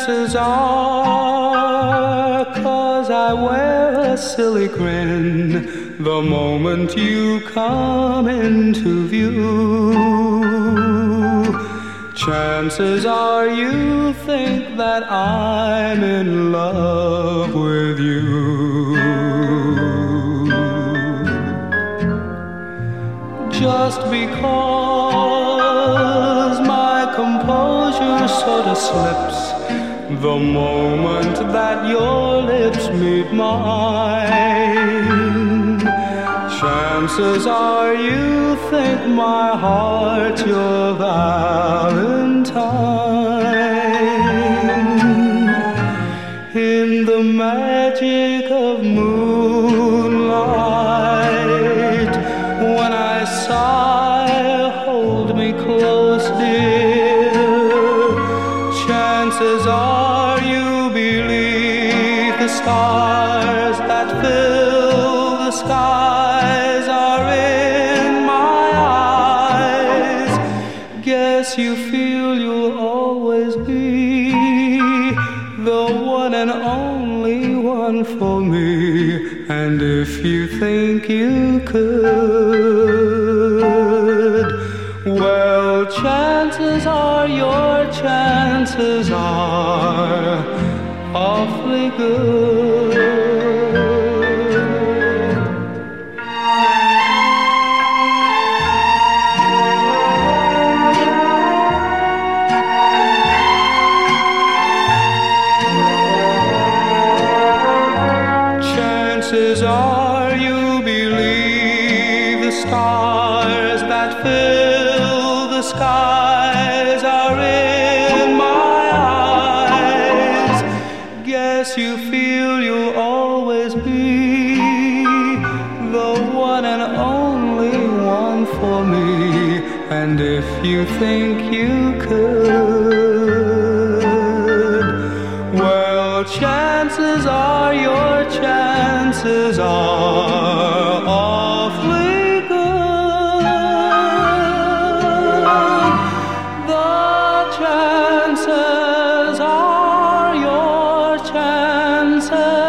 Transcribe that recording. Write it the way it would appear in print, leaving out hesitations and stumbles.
Chances are, 'cause I wear a silly grin the moment you come into view. Chances are you think that I'm in love with you. Just because my composure sort of slips the moment that your lips meet mine. Chances are you think my heart's your Valentine. In the magic of moonlight, when I sigh, hold me close, dear. Chances are you believe the stars that fill the skies are in my eyes. Guess you feel you'll always be the one and only one for me. And if you think you could, well, chances are your chances are awfully good. Chances are you believe the stars that fill the skies are in my eyes. Guess you feel you'll always be the one and only one for me. And if you think you could, well, chances are your chances are awfully good. The chances are your chances